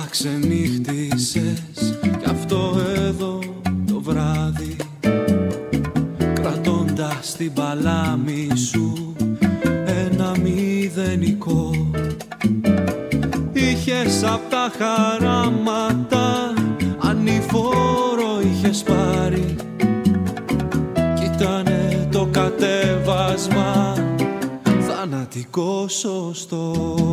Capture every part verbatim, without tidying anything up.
ξενύχτησες κι αυτό εδώ το βράδυ, κρατώντας την παλάμη σου ένα μηδενικό. Είχες απ' τα χαράματα ανηφόρο είχες πάρει κι ήτανε το κατέβασμα θανατικό σωστό.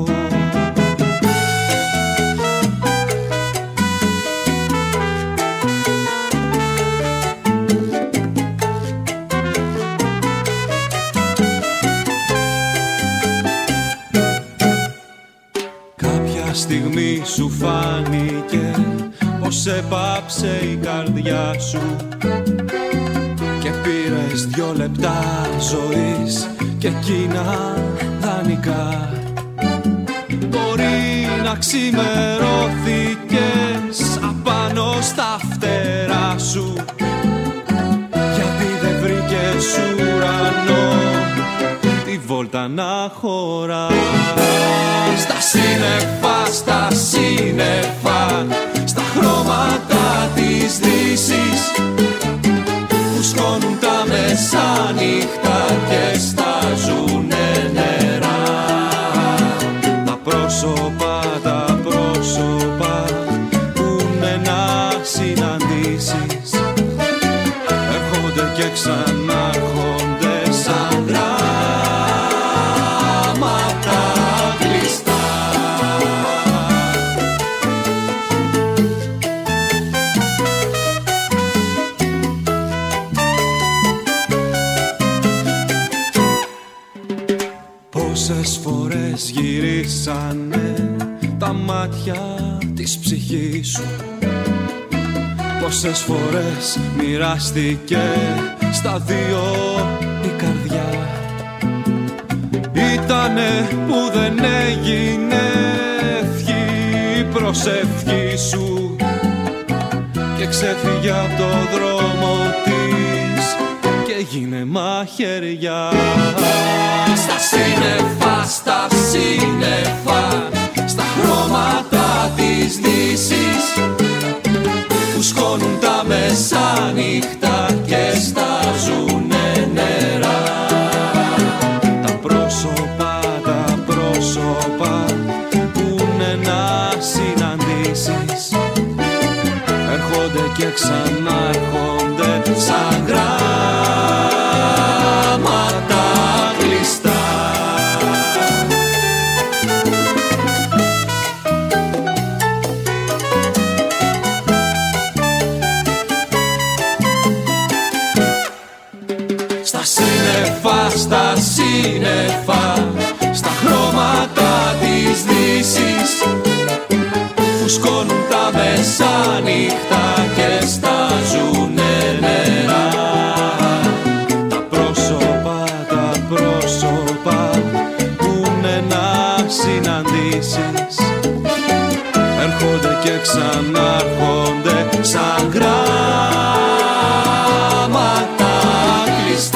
Στιγμή σου φάνηκε πως έπαψε η καρδιά σου και πήρες δυο λεπτά ζωής και εκείνα δανεικά. Μπορεί να ξημερώθηκες απάνω στα φτερά σου γιατί δεν βρήκες ουρανό τη βόλτα να χωρά. Στα σύννεφα, στα σύννεφα, στα χρώματα της δύσης που σκόνουν τα μεσάνυχτα και στάζουνε νερά. Τα πρόσωπα, τα πρόσωπα που είναι να συναντήσεις έρχονται και ξανάρχονται σαν γράμματα κλειστά. Πόσες φορές γυρίσανε τα μάτια της ψυχής σου, πόσες φορές μοιράστηκε στα δύο η καρδιά. Ήτανε που δεν έγινε ευχή η προσευχή σου και ξέφυγε από το δρόμο της και έγινε μαχαιριά. Στα σύννεφα, στα σύννεφα, στα χρώματα της δύσης που σκόνουν τα μεσάνυχτα και στάζουνε νερά. Τα πρόσωπα, τα πρόσωπα που είναι να συναντήσεις έρχονται και ξανάρχονται σαν γράμματα κλειστά. Στα σύννεφα, στα σύννεφα, στα χρώματα της δύσης που σκόνουν τα μεσάνυχτα και στάζουνε νερά. Τα πρόσωπα, τα πρόσωπα που είναι να συναντήσεις έρχονται και ξανάρχονται σαν γράμματα κλειστά.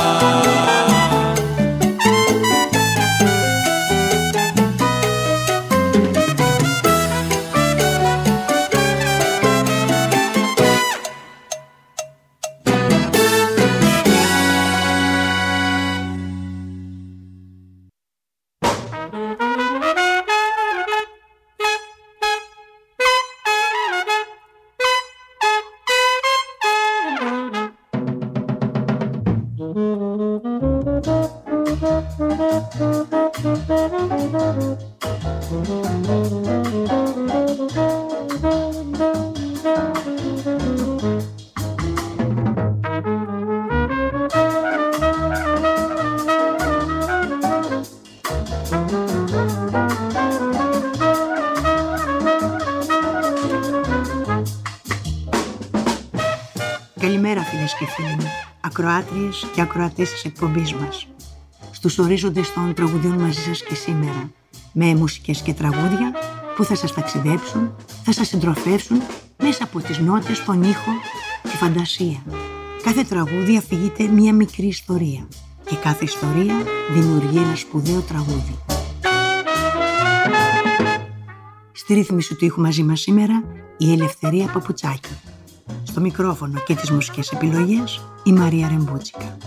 Καλημέρα φίλες και φίλοι μου, ακροάτριες και ακροατές της εκπομπής μας. Στους ορίζοντες των τραγουδιών μαζί σας και σήμερα, με μουσικές και τραγούδια που θα σας ταξιδέψουν, θα σας συντροφεύσουν μέσα από τις νότες, τον ήχο, τη φαντασία. Κάθε τραγούδι αφηγείται μία μικρή ιστορία και κάθε ιστορία δημιουργεί ένα σπουδαίο τραγούδι. Στη ρύθμιση του ήχου μαζί μας σήμερα η Ελευθερία Παπουτσάκη. Στο μικρόφωνο και τις μουσικές επιλογές η Μαρία Ρεμπούτσικα.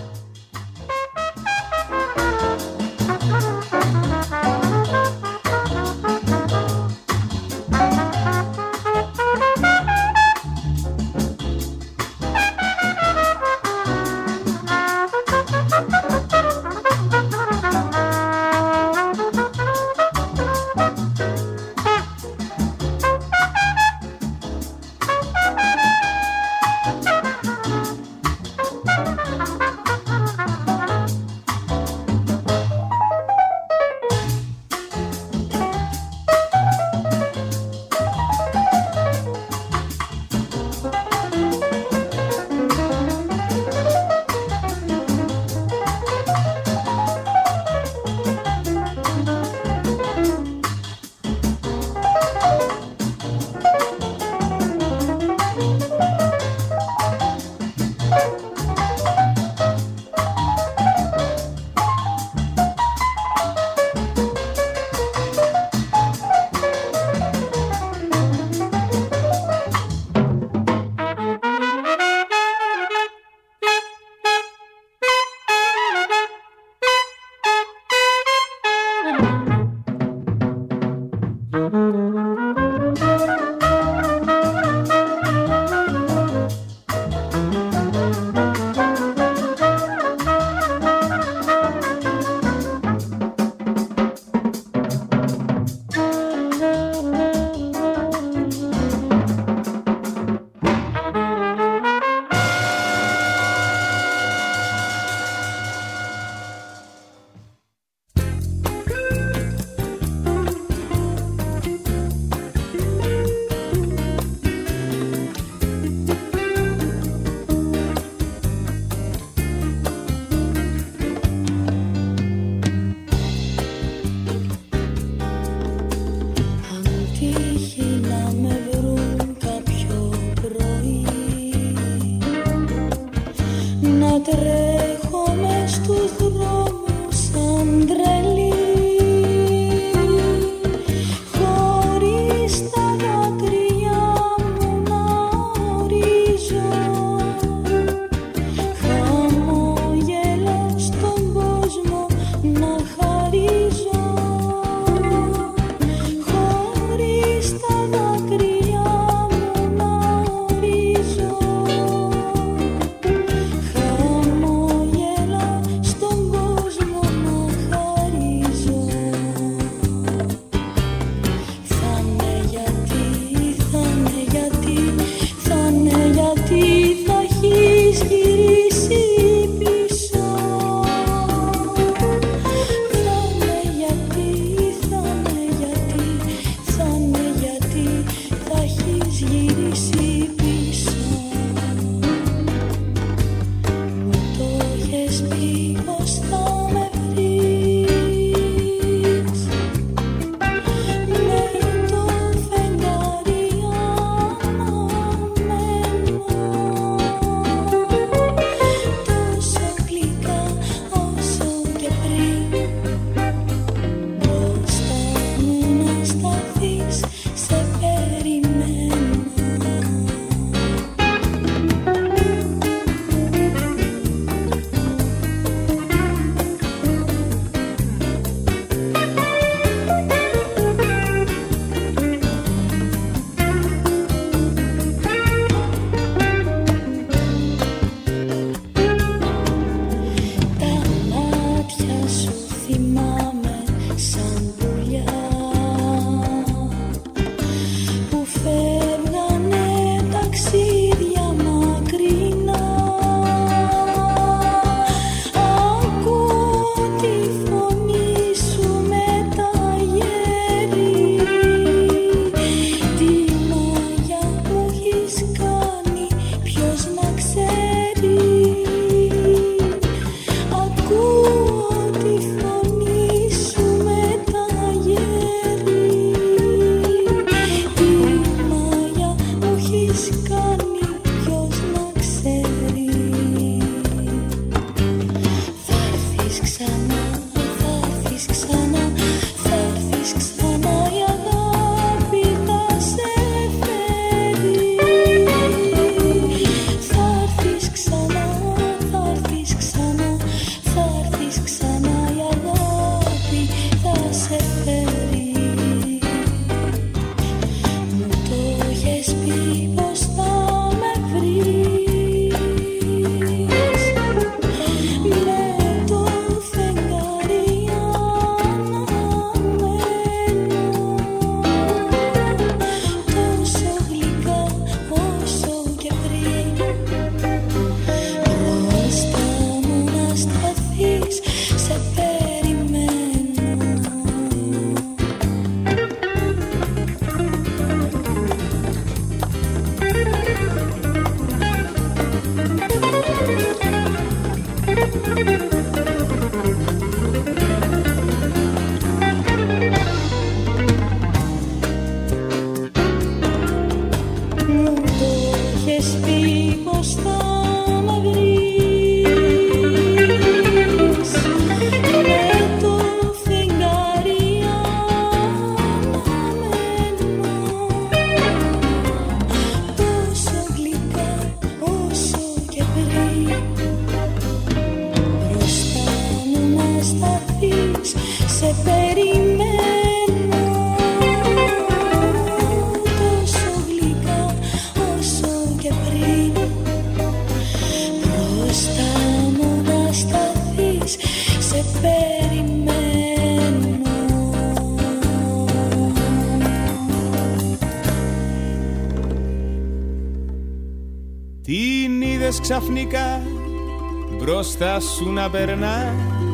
είδες ξαφνικά μπροστά σου να περνά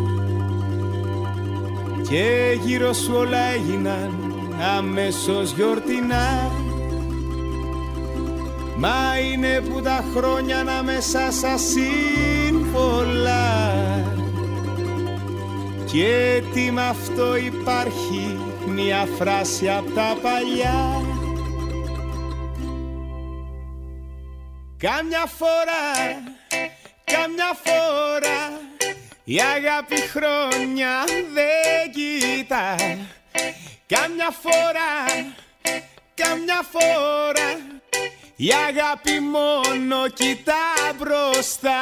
και γύρω σου όλα έγιναν αμέσως γιορτινά. Μα είναι που τα χρόνια ανάμεσα σας είναι πολλά και τι μ' αυτό υπάρχει μια φράση απ' τα παλιά. Κάμια φορά, κάμια φορά η αγάπη χρόνια δεν κοιτά. Κάμια φορά, κάμια φορά η αγάπη μόνο κοιτά μπροστά.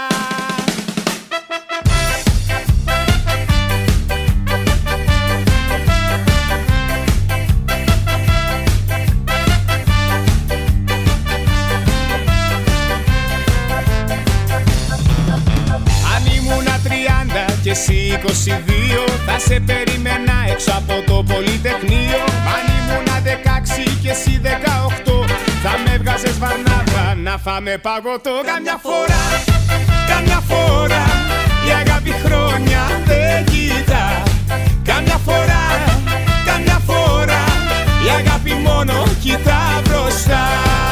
Και εσύ είκοσι δύο θα σε περίμενα έξω από το Πολυτεχνείο. Αν ήμουνα δεκαέξι και εσύ δεκαοκτώ θα με έβγαζες βαρνάδα να φάμε παγωτό. Καμιά φορά, καμιά φορά η αγάπη χρόνια δεν κοιτά. Καμιά φορά, καμιά φορά η αγάπη μόνο κοιτά μπροστά.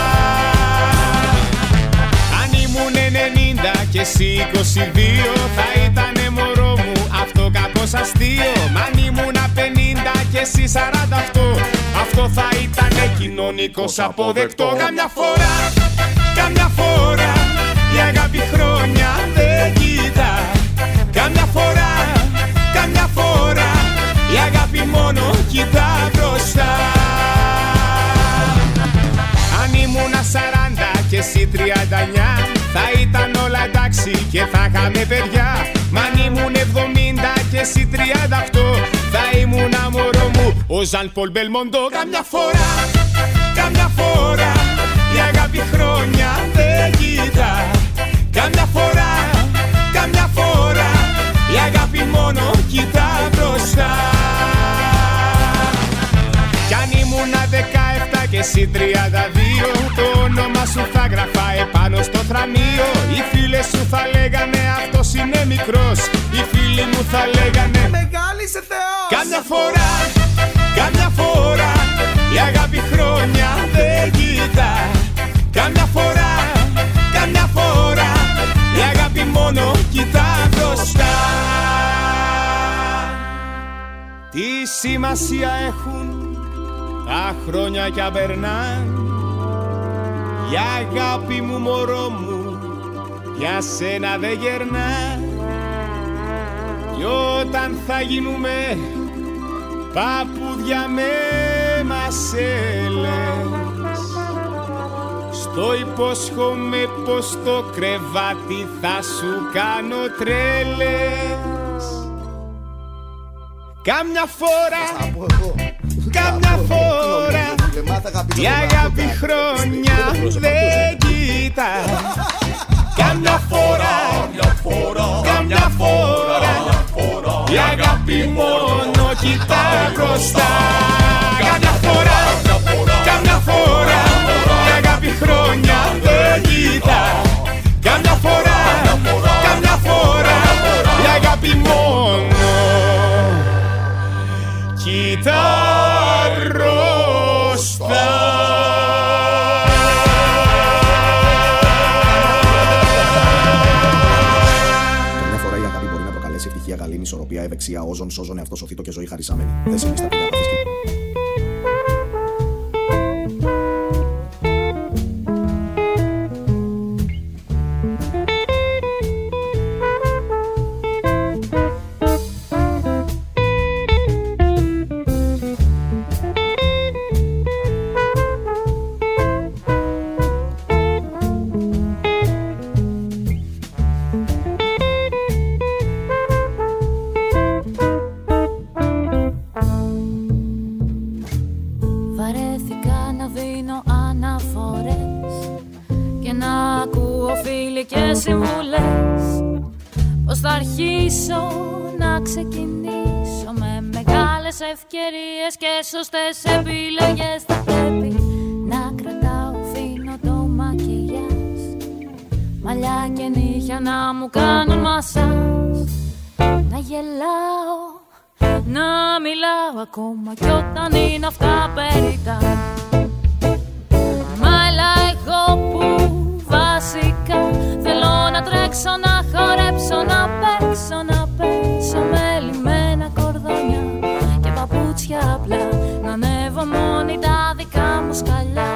Αν ήμουν ενενήντα και εσύ είκοσι δύο θα ήτανε μωρό μου αυτό κακός αστείο. Μ' αν ήμουνα πενήντα και εσύ σαράντα οκτώ αυτό θα ήτανε κοινωνικός αποδεκτό. Καμιά φορά, καμιά φορά η αγάπη χρόνια δεν κοιτά. Καμιά φορά, καμιά φορά η αγάπη μόνο κοιτά μπροστά. Αν ήμουνα σαράντα και εσύ τριάντα εννιά θα ήταν όλα εντάξει και θα είχαμε παιδιά. Μ' αν ήμουν εβδομήντα και εσύ τριάντα οκτώ θα ήμουν μωρό μου ο Ζαν Πολ Μπελμοντό. Καμιά φορά, καμιά φορά η αγάπη χρόνια δεν κοιτά. Καμιά φορά, καμιά φορά η αγάπη μόνο κοιτά μπροστά. Κι αν ήμουνα δεκαεπτά και εσύ τριάντα δύο το όνομα σου θα γραφά επάνω στο θρανείο. Οι φίλες σου θα λέγανε αυτός είναι μικρός. Οι φίλοι μου θα λέγανε μεγάλη σε Θεός. Κάμια φορά, κάμια φορά η αγάπη χρόνια δεν κοιτά. Κάμια φορά, κάμια φορά η αγάπη μόνο κοιτά μπροστά. Τι σημασία έχουν τα χρόνια κι αν περνάν. Η αγάπη μου μωρό μου για σένα δεν γερνά. Κι όταν θα γίνουμε παππούδια με μασέλες στο υπόσχομαι πως το κρεβάτι θα σου κάνω τρέλες. Κάμια φορά, κάμια φορά η αγάπη χρόνια δεν κοιτά. Κάμια φορά, κάμια φορά η αγάπη μόνο κοιτά μπροστά. Κάμια φορά, κάμια φορά η αγάπη χρόνια δεν κοιτά. Κάμια φορά, κάμια φορά η αγάπη μόνο κοιτά μπροστά. Καμιά φορά η αγάπη μπορεί να προκαλέσει ευτυχία, γαλήνη, ισορροπία, ευεξία, όζον, σώζον, εαυτό σωθήτο και ζωή χαρισάμενη. Δεν συμβεί στα παιδιά παθές και... Ευκαιρίες και σωστές επιλογές θα πρέπει να κρατάω φίνο το μακιγιάζ, μαλλιά και μου κάνουν μασάζ. Να γελάω, να μιλάω ακόμα κι όταν είναι αυτά περιττά. Μάλα εγώ που βασικά θέλω να τρέξω, να χορέψω, να παίξω, να παίξω με λιμένα κορδόνια και παπούτσια απλά, να ανέβω μόνη τα δικά μου σκαλιά.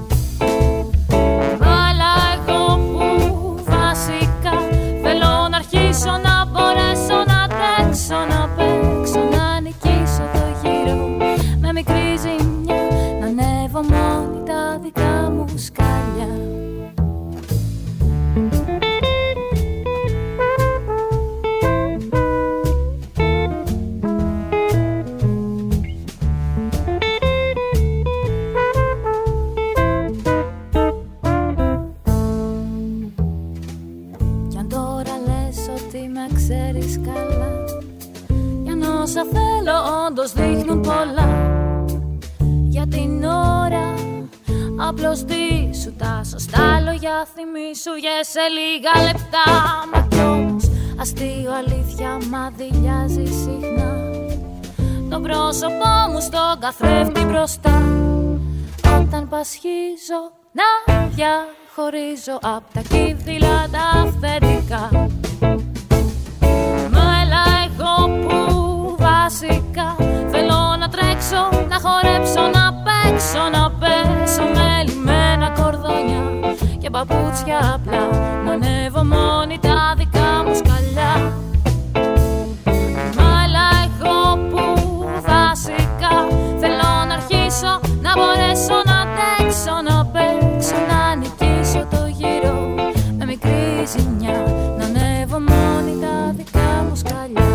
Μάλα εγώ που βασικά θέλω να αρχίσω, να μπορέσω να τρέξω, να παίξω, να νικήσω το γύρο με μικρή ζημιά, να ανέβω μόνη τα δικά μου σκαλιά. Κι αν τώρα λες ότι με ξέρεις καλά, για να όσα θέλω όντως δείχνουν πολλά, για την ώρα απλώς δίσου τα σωστά λόγια, θυμίσου για σε λίγα λεπτά. Μα κι όμως αστείο αλήθεια μα δειλιάζει συχνά το πρόσωπό μου στον καθρέφτη μπροστά. Όταν πασχίζω να διαχωρίζω απ' τα κύβδηλα τα αυθεντικά. Μα έλα εγώ που βασικά θέλω να τρέξω, να χορέψω, να παίξω, να πέσω με λιμένα κορδόνια και παπούτσια απλά, να ανέβω μόνη τα δικά μου σκαλιά. Μα έλα εγώ που βασικά θέλω να αρχίσω, να μπορέσω να αντέξω, να παίξω, να νικήσω το γύρο με μικρή ζημιά, να ανέβω μόνη τα δικά μου σκαλιά.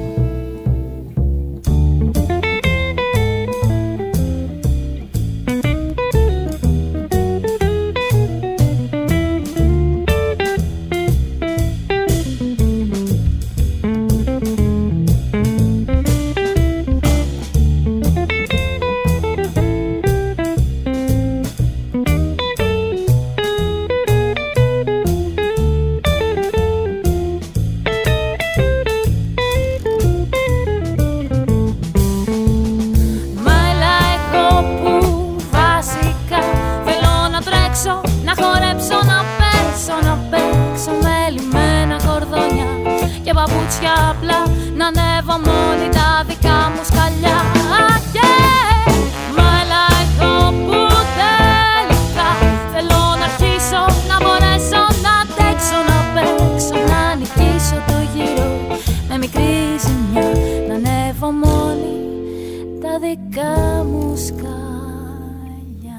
Παπούτσια απλά, να ανέβω μόνη τα δικά μου σκαλιά. Yeah! Μα έλα εγώ που τελικά θέλω να αρχίσω, να μπορέσω να αντέξω, να παίξω, να νικήσω το γύρο με μικρή ζημιά, να ανέβω μόνη τα δικά μου σκαλιά.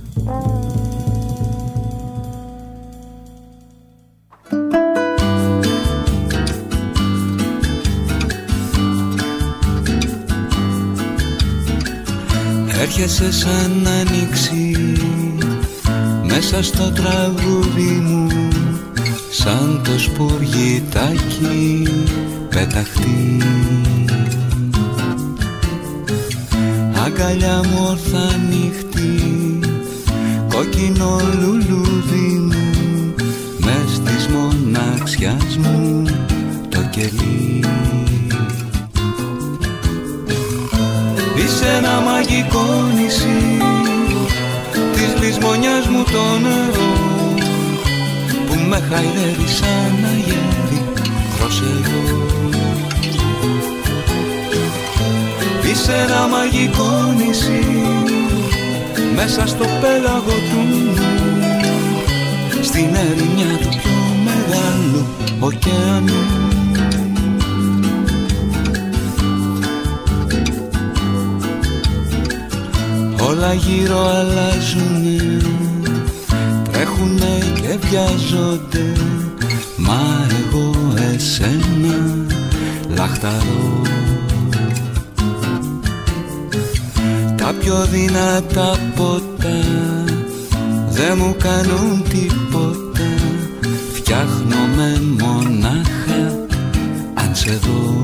Έρχεσαι σαν άνοιξη μέσα στο τραγούδι μου, σαν το σπουργητάκι πεταχτεί. Αγκαλιά μου όρθα νύχτη, κόκκινο λουλούδι μου, μες της μοναξιάς μου το κελί. Είσαι ένα μαγικό νησί της λησμονιάς μου το νερό, που με χαϊδεύει σαν αγέρι δροσερό. Είσαι ένα μαγικό νησί μέσα στο πέλαγο του νου, στην ερημιά του πιο μεγάλου ωκεανού. Όλα γύρω αλλάζουνε, τρέχουνε και βιάζονται, μα εγώ εσένα λαχταρώ. Τα πιο δυνατά ποτά δεν μου κάνουν τίποτα, φτιάχνομαι μονάχα αν σε δω.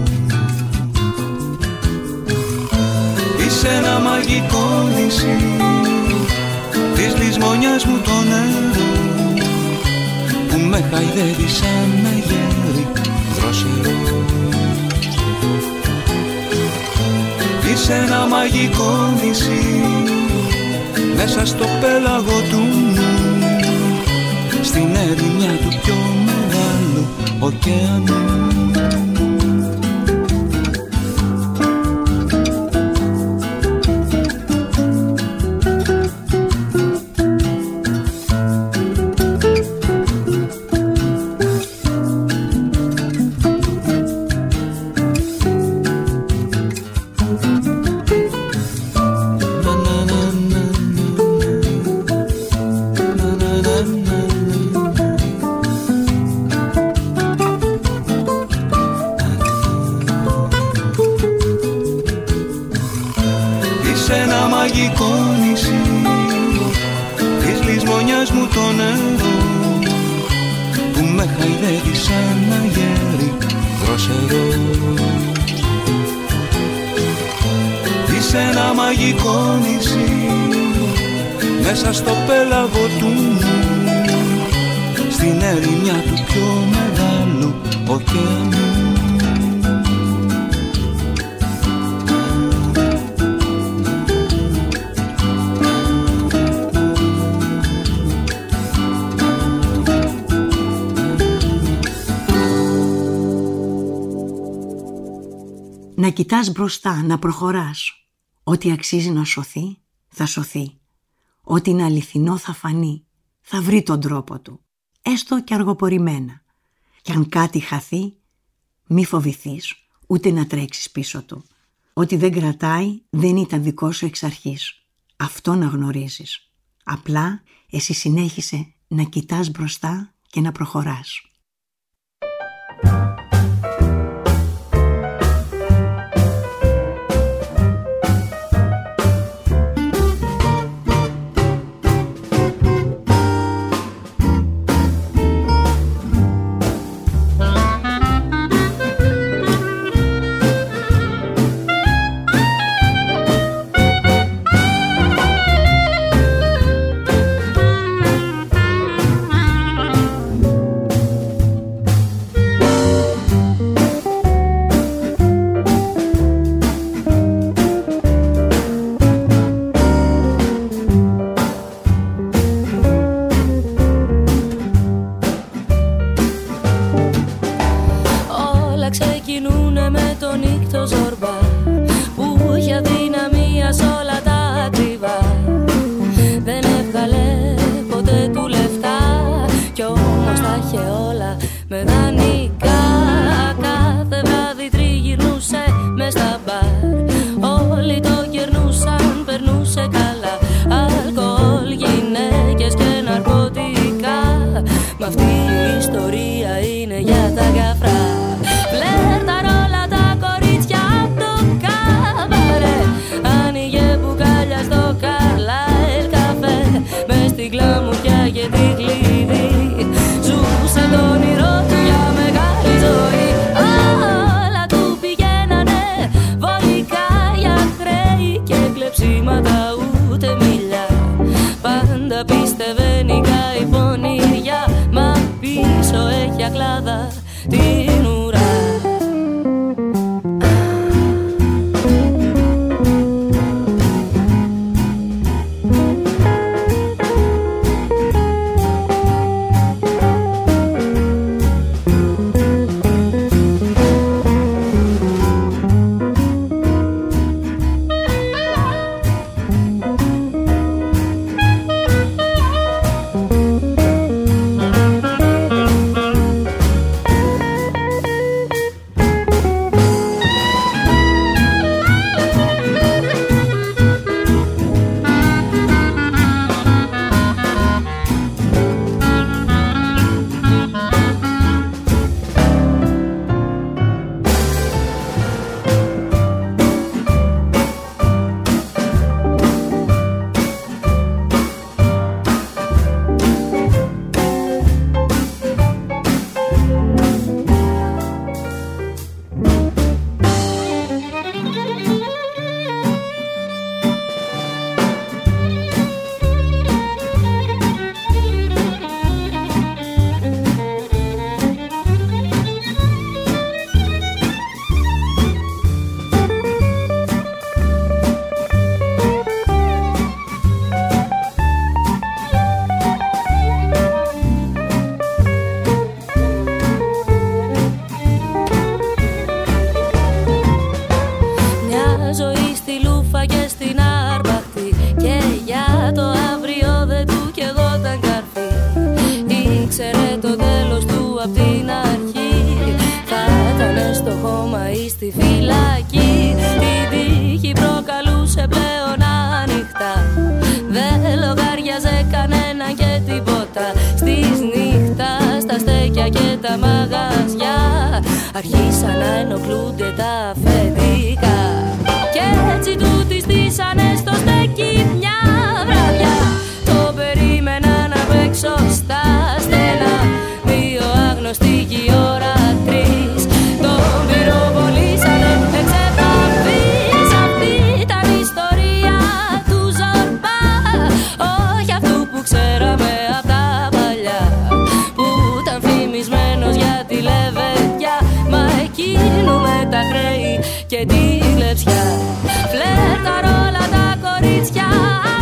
Είσαι ένα μαγικό νησί της λησμονιάς μου το νερό, που με χαϊδεύει σαν αγέρι δροσερό. Είσαι ένα μαγικό νησί μέσα στο πέλαγο του νου, στην ερημιά του πιο μεγάλου ωκεανού. Μέσα στο πέλαγο του νου, στην ερημιά του πιο μεγάλου ωκεανού. Να κοιτάς μπροστά, να προχωράς. Ό,τι αξίζει να σωθεί, θα σωθεί. Ό,τι είναι αληθινό θα φανεί, θα βρει τον τρόπο του, έστω και αργοπορημένα. Κι αν κάτι χαθεί, μη φοβηθείς, ούτε να τρέξεις πίσω του. Ό,τι δεν κρατάει δεν ήταν δικό σου εξ αρχής. Αυτό να γνωρίζεις. Απλά εσύ συνέχισε να κοιτάς μπροστά και να προχωράς. και τα μαγαζιά άρχισαν να ενοχλούνται τα αφεντικά. Κι έτσι του τη στήσανε στο στέκι μια βραδιά. Το περίμεναν απ' έξω στα στενά δύο άγνωστοι κι η ώρα τρεις. Τον πυροβολήσανε εξεπαφής. Αυτή ήταν η ιστορία του Ζορμπά, όχι αυτού που ξέραμε απ' τα παλιά, που ήταν φημισμένος για τη λεβεδιά, μα εκείνου με τα χρέη και τη κλεψιά. Φλερταρ όλα τα κορίτσια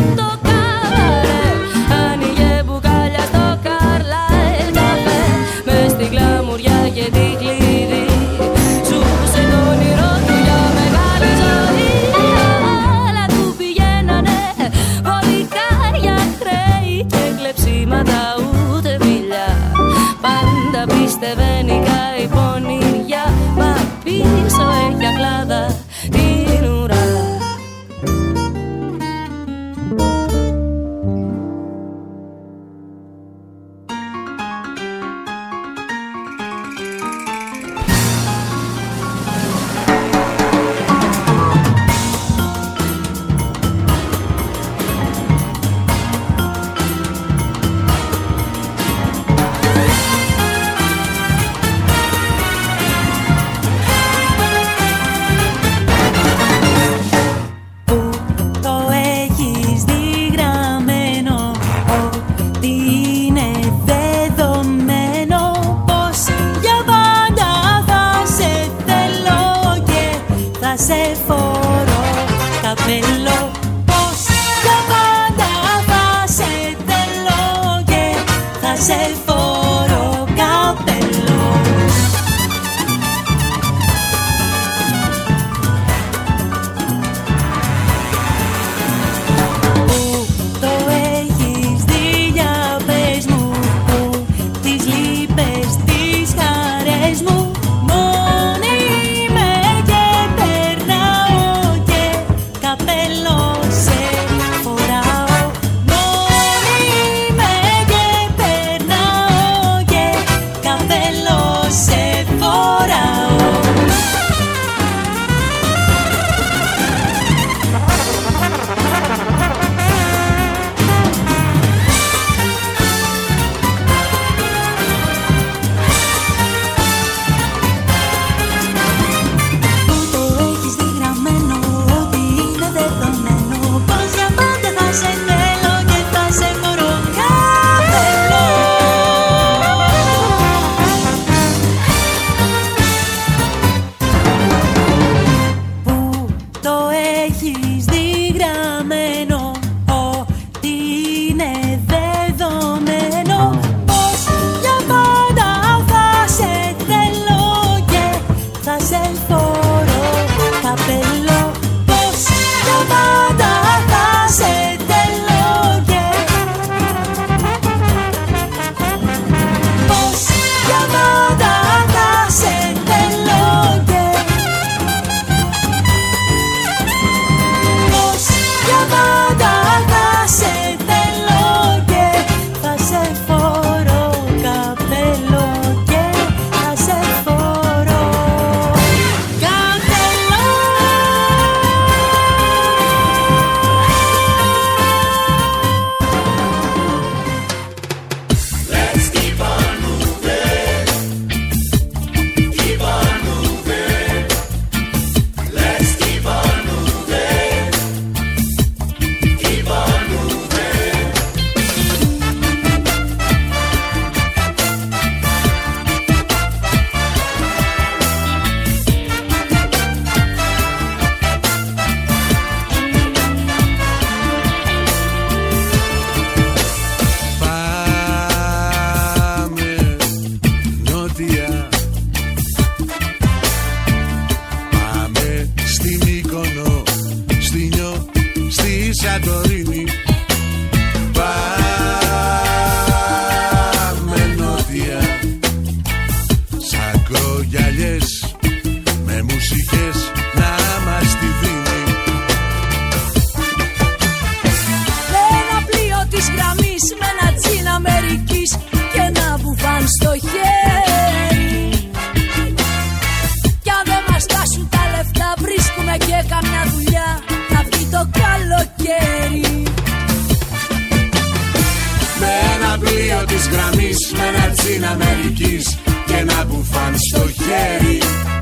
πλοίο της γραμμής με ένα τζιν Αμερικής και ένα μπουφάν στο χέρι.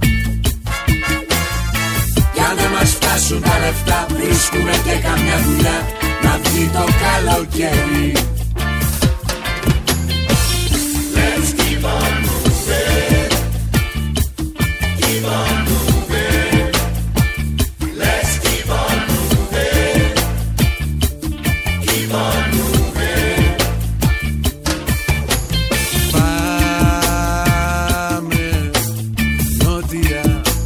Κι αν δεν μας φτάσουν τα λεφτά, βρίσκουμε και καμιά δουλειά να βγει το καλοκαίρι. Let's keep on moving, keep on moving, let's keep on moving, keep on moving. Πάμε νότια,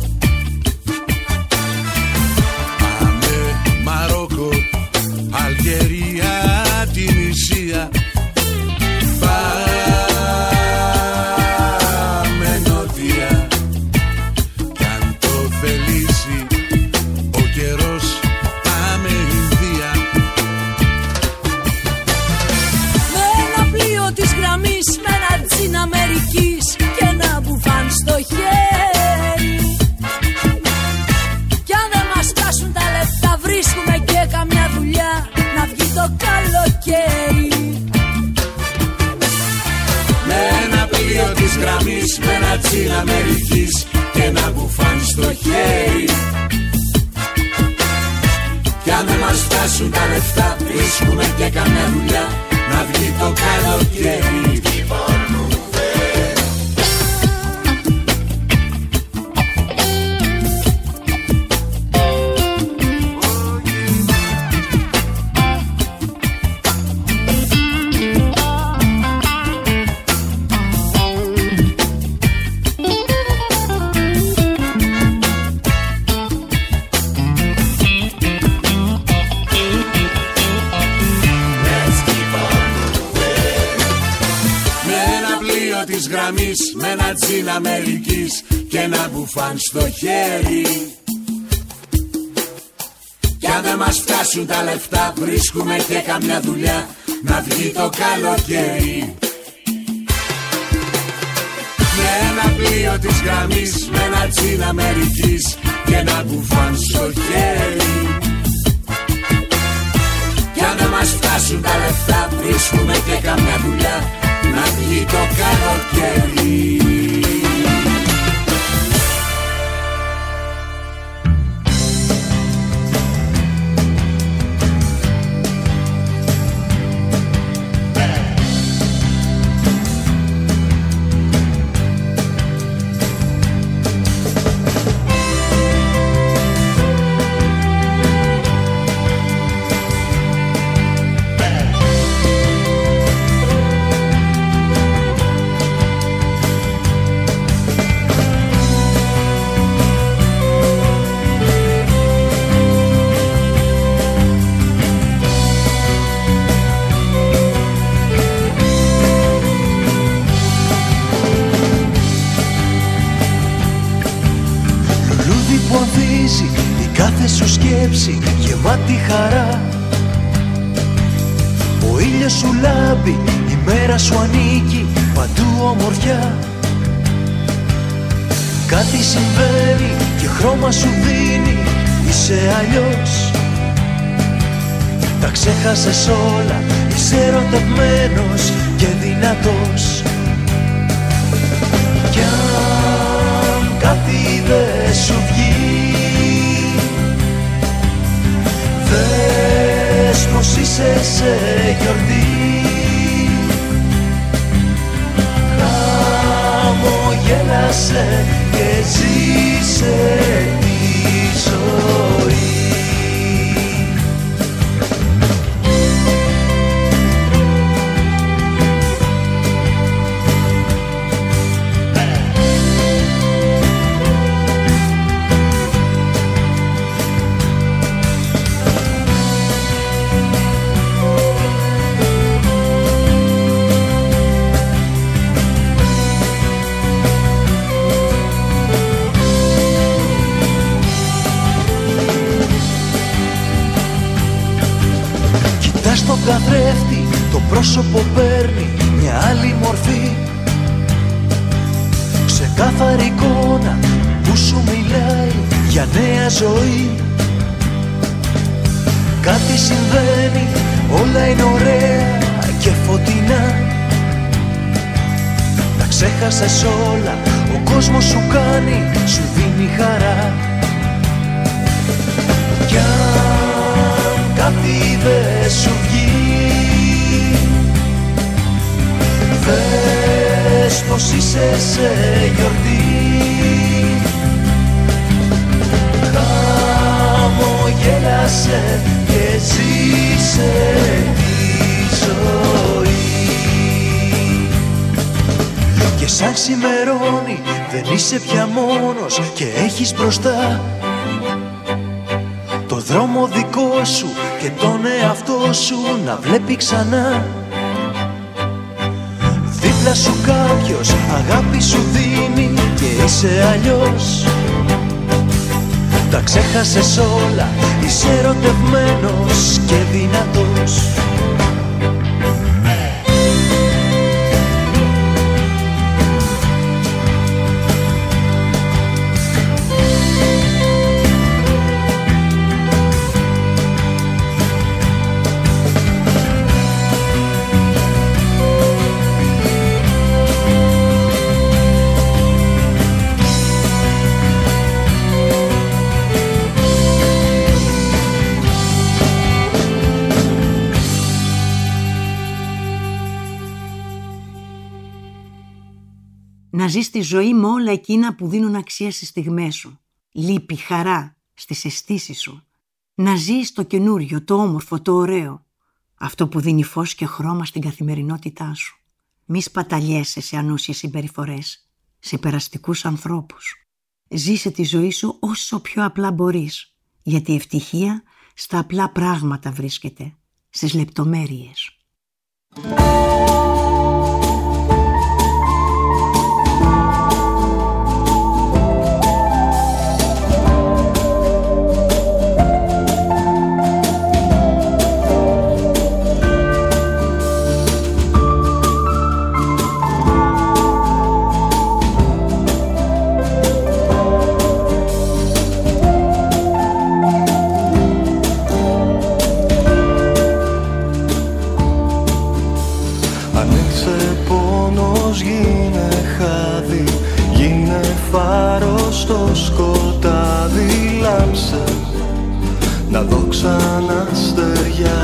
πάμε Μαρόκο, Αλγερία, Τινησία. Πάμε νότια, κι αν το θελήσει ο καιρός, πάμε Ινδία. Με ένα πλοίο της γραμμής, με ένα τζιν Αμερικής και ένα μπουφάν στο χέρι. Κι αν δεν μας φτάσουν τα λεφτά, βρίσκουμε και καμιά δουλειά να βγει το καλοκαίρι. Με ένα πλοίο της γραμμής, με ένα τζιν Αμερικής και ένα μπουφάν στο χέρι. Κι αν δεν μας φτάσουν τα λεφτά, βρίσκουμε και καμιά δουλειά να βγει το καλοκαίρι. Keep on moving. Της γραμμής με ένα τζιν Αμερικής και ένα μπουφάν στο χέρι. Κι αν δεν μας φτάσουν τα λεφτά, βρίσκουμε και καμιά δουλειά να βγει το καλοκαίρι. Με ένα πλοίο της γραμμής, με ένα τζιν Αμερικής και ένα μπουφάν στο χέρι. Κι αν δεν μας φτάσουν τα λεφτά, βρίσκουμε και καμιά δουλειά να βγει το καλοκαίρι. Η κάθε σου σκέψη γεμάτη χαρά. Ο ήλιος σου λάμπει, η μέρα σου ανήκει, παντού ομορφιά. Κάτι συμβαίνει και χρώμα σου δίνει, είσαι αλλιώς. Τα ξέχασες όλα, είσαι ερωτευμένος και δυνατός. Κι αν κάτι δεν σου βγει, δες πως είσαι σε γιορτή. Χαμογέλασε και ζήσε τη ζωή. Στο καθρέφτη το πρόσωπο παίρνει μια άλλη μορφή. Ξεκάθαρη εικόνα που σου μιλάει για νέα ζωή. Κάτι συμβαίνει, όλα είναι ωραία και φωτεινά. ξέχασες όλα, ο κόσμος σου κάνει, σου δίνει χαρά. Κι αν κάτι δεν σου βγει, δες πως είσαι σε γιορτή. Χαμογέλασε και ζήσε τη ζωή. Και σαν ξημερώνει δεν είσαι πια μόνος και έχεις μπροστά το δρόμο δικό σου και τον εαυτό σου να βλέπει ξανά. Δίπλα σου κάποιος αγάπη σου δίνει και είσαι αλλιώς. Τα ξέχασες όλα, είσαι ερωτευμένος και δυνατός. Να ζεις τη ζωή με όλα εκείνα που δίνουν αξία στις στιγμές σου. Λύπη, χαρά, στις αισθήσεις σου. Να ζεις το καινούριο, το όμορφο, το ωραίο. Αυτό που δίνει φως και χρώμα στην καθημερινότητά σου. Μη σπαταλιέσαι σε ανούσιες συμπεριφορές, σε περαστικούς ανθρώπους. Ζήσε τη ζωή σου όσο πιο απλά μπορείς. Γιατί η ευτυχία στα απλά πράγματα βρίσκεται, στις λεπτομέρειες. Να δω ξανά στεριά.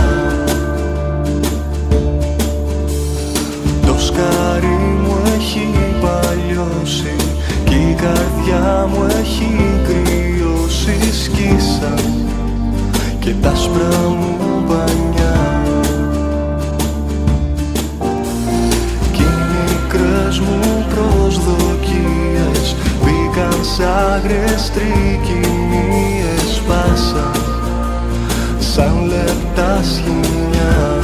Το σκάρι μου έχει παλιώσει κι η καρδιά μου έχει κρυώσει. Σκίσαν και τα άσπρα μου πανιά κι οι μικρές μου προσδοκίες μπήκαν σ' άγριες τρικυμίες. Σπάσαν σαν λεπτά σχοινιά.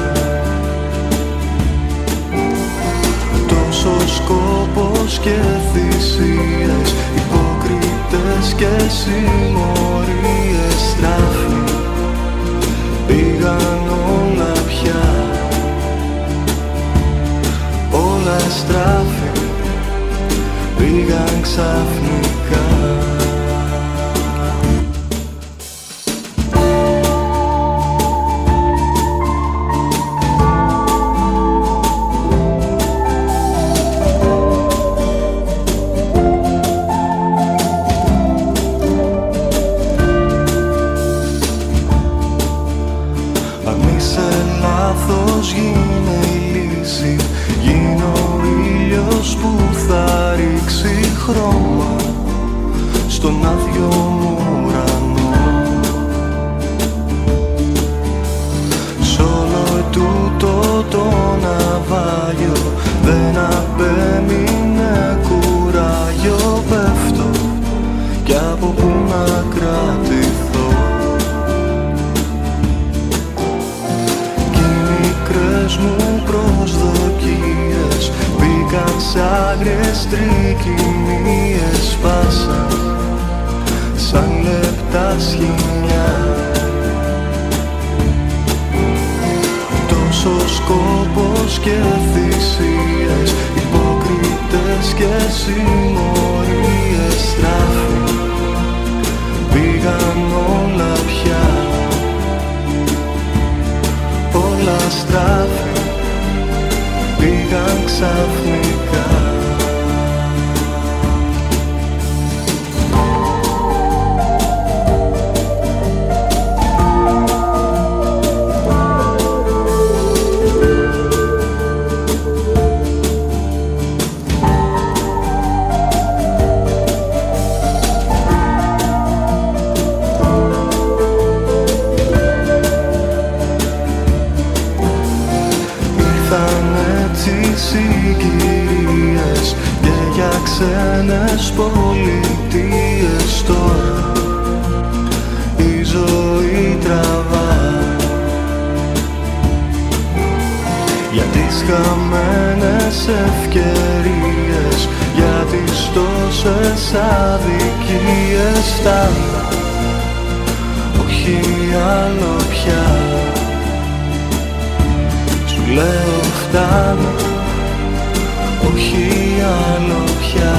Τόσο σκόπος και θυσίες, υποκρίτες και συμμορίες. Στράφη πήγαν όλα πια, όλα στράφη πήγαν ξαφνικά. Χρώμα στον άδειο μου ουρανό. Σ' όλο τούτο το ναυάγιο δεν απέμεινε κουράγιο. Πέφτω κι από πού να κρατηθώ. Κι οι μικρές μου προσδοκίες μπήκαν σ' άγριες τρικυμίες. Σπάσαν σαν λεπτά σχοινιά. Τόσο σκόπος και θυσίες, υποκρίτες και συμμορίες. Στράφη πήγαν όλα πια, όλα στράφη πήγαν ξαφνικά. ήμασταν έτσι συγκυρίες και για ξένες πολιτείες. Τώρα η ζωή τραβά για τις χαμένες ευκαιρίες, για τις τόσες αδικίες. Φτάνω, όχι άλλο πια. Σου λέω φτάνω, όχι άλλο πια.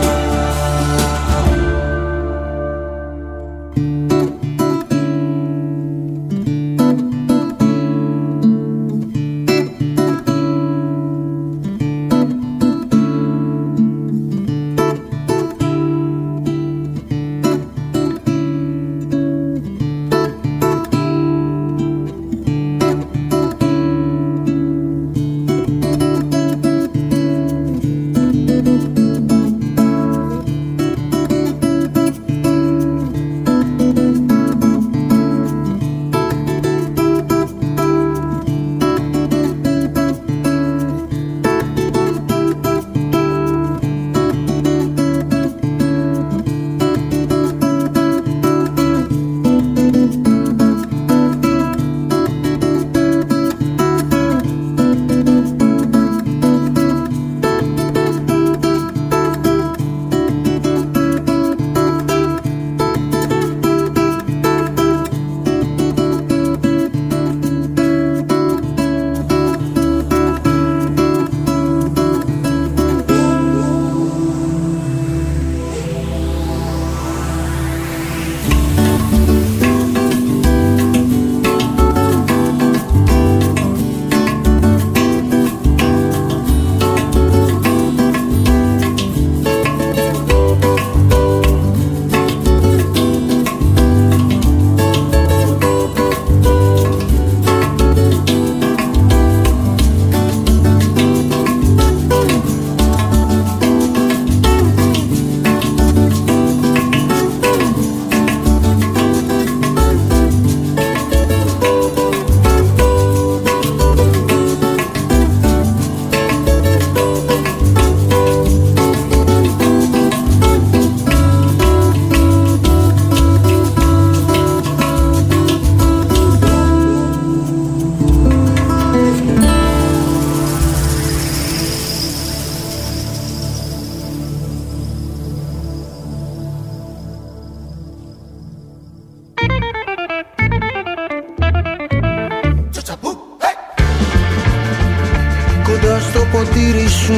ποτήρι σου,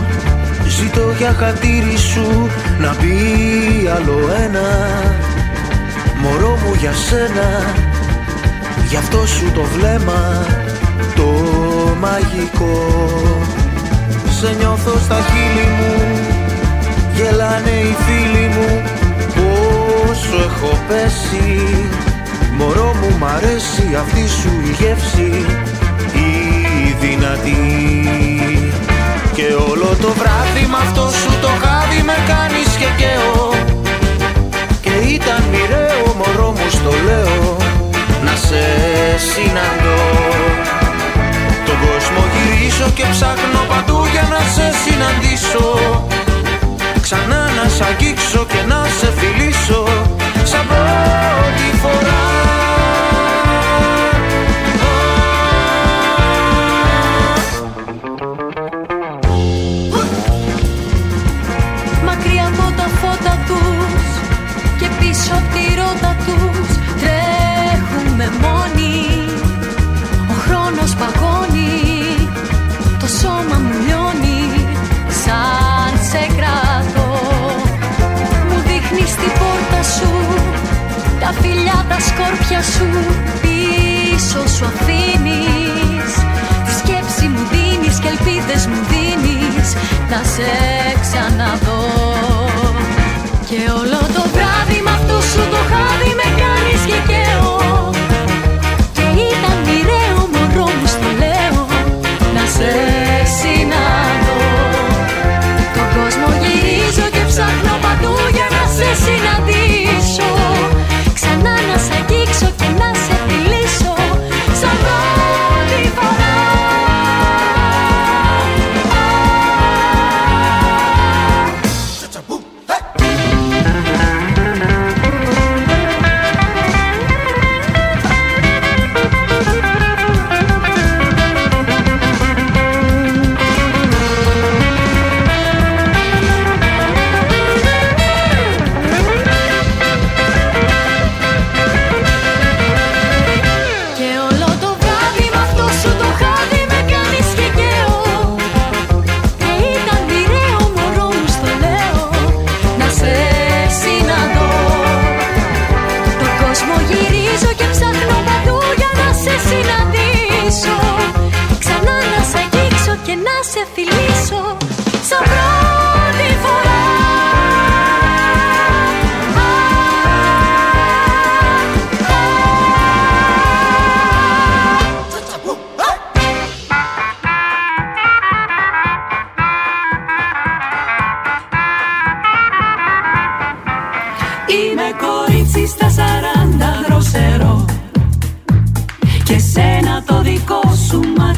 ζητώ για χατήρι σου να μπει άλλο ένα μωρό μου για σένα. Γι' αυτό σου το βλέμμα το μαγικό. Σε νιώθω στα χείλη μου, γελάνε οι φίλοι μου, πόσο έχω πέσει. Μωρό μου μ' αρέσει αυτή σου η γεύση, η δυνατή. Και όλο το βράδυ μ' αυτό σου το χάδι με κάνεις και καίω. Και ήταν μοιραίο μωρό μου στο λέω να σε συναντώ. Τον κόσμο γυρίζω και ψάχνω παντού για να σε συναντήσω. Ξανά να σ' αγγίξω και να σε φιλήσω σαν πρώτη φορά. Μακριά από τα φώτα τους και πίσω απ' τη ρότα τους τρέχουμε μόνοι. Ο χρόνος παγώνει, το σώμα μου λιώνει σαν σε κρατώ. Μου δείχνεις την πόρτα σου, τα φιλιά τα σκόρπια σου πίσω σου αφήνεις. Τη σκέψη μου δίνεις και ελπίδες μου δίνεις να σε ξαναδώ. Και όλο το βράδυ μ' αυτό σου το χάδι με κάνεις και καίω. Και ήταν μοιραίο μωρό μου στο λέω να σε συναντώ. Τον κόσμο γυρίζω και ψάχνω παντού για να σε συναντήσω. Ξανά να σ' αγγίξω και να σε φιλήσω σαν πρώτη φορά.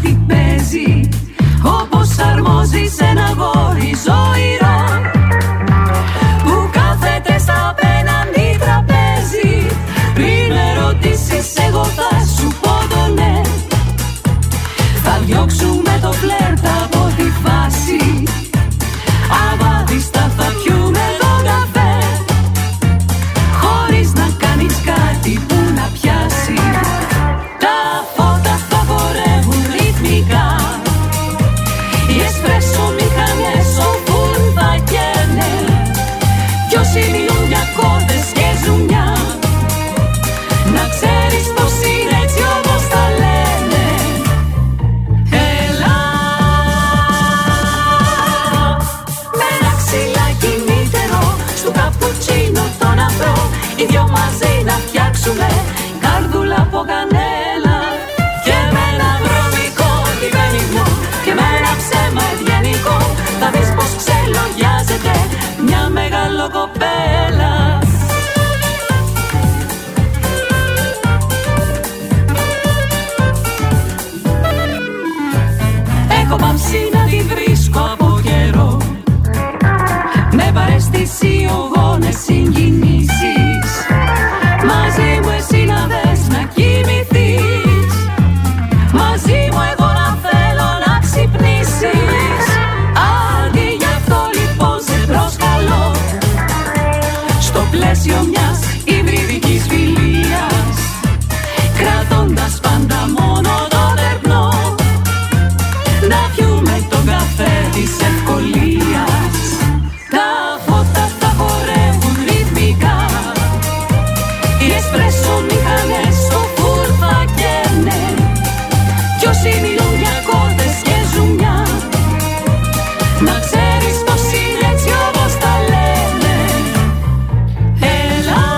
κάτι παίζει, όπως αρμόζει σε ένα γόρι ζωηρό που κάθεται στα απέναντι τραπέζι. Πριν με ρωτήσεις εγώ θα σου πω το ναι. Θα διώξουμε το φλερτ από τη φάση, αβάδιστα θα πιούμε τον καφέ, χωρίς να κάνεις κάτι που να πιάσει. Τα φώτα θα χορεύουν ρυθμικά, οι εσπρέσο μηχανές όπου θα καίνε, δυο σημειούν για κόρδες και ζουμιά. Να ξέρεις πως είναι έτσι όπως τα λένε. Έλα με ένα ξυλάκι μήτερο, στου καπουτσίνο τον αφρό, οι δυο μαζί να φτιάξουμε καρδούλα από κανέλα. Και με ένα βρωμικό τυπενιγμό και με ένα ψέμα ευγενικό, θα δεις πως ξελογιάζεται μια μεγάλο κοπέλα. Έχω παύσει να τη βρίσκω από καιρό, με παραισθησιογόνες συγκινήσεις. Μαζί μου εσύ να δες να κοιμηθείς, μαζί μου εγώ να θέλω να ξυπνήσεις. Αντί γι' αυτό λοιπόν σε προσκαλώ, στο πλαίσιο μιας υβριδικής φιλίας, κρατώντας πάντα μόνο τον ερπνό, να πιούμε τον καφέ της ευκολίας. Τα φώτα θα χορεύουν ρυθμικά, οι εσπρέσο μηχανές στο φουρ θα καίνε, δυο σημειούν για κόρδες και ζουμιά. Να ξέρεις πως είναι έτσι όπως τα λένε. Έλα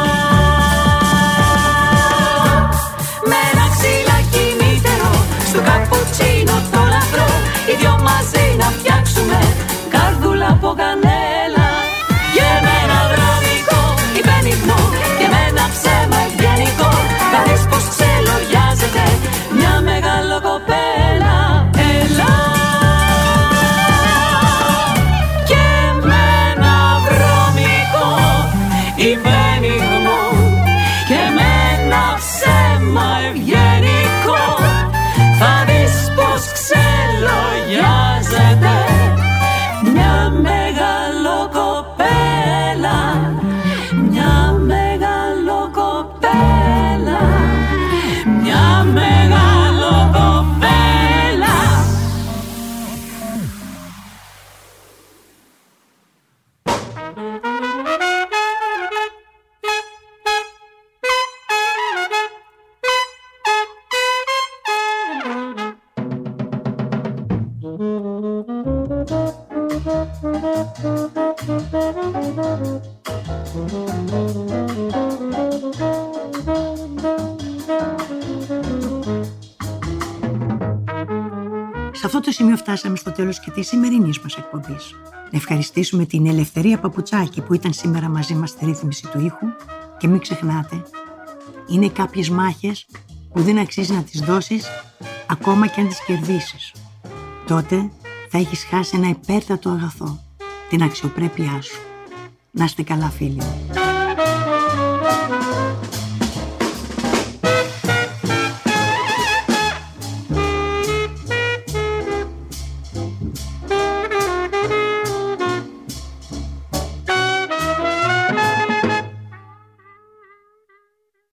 με ένα ξυλάκι μήτερο, στο καπουτσίνο το λαφρό, οι δυο μαζί να φτιάξουμε καρδούλα από κανέλα. Και με ένα βρωμικό υπενιγμό και με ένα ψέμα ευγενικό, θα δεις πως ξελογιάζεται μια μεγάλο κοπέλα. Έλα και με ένα βρωμικό υπενιγμό και με ένα ψέμα ευγενικό, θα δεις πως ξελογιάζεται μια μεγάλο κοπέλα. Μια μεγάλο κοπέλα, μια μεγάλο κοπέλα. Σε αυτό το σημείο φτάσαμε στο τέλος και της σημερινής μας εκπομπής. Να ευχαριστήσουμε την Ελευθερία Παπουτσάκη που ήταν σήμερα μαζί μας στη ρύθμιση του ήχου και μην ξεχνάτε, είναι κάποιες μάχες που δεν αξίζει να τις δώσεις ακόμα και αν τις κερδίσεις. Τότε θα έχεις χάσει ένα υπέρτατο αγαθό, την αξιοπρέπειά σου. Να είστε καλά φίλοι μου.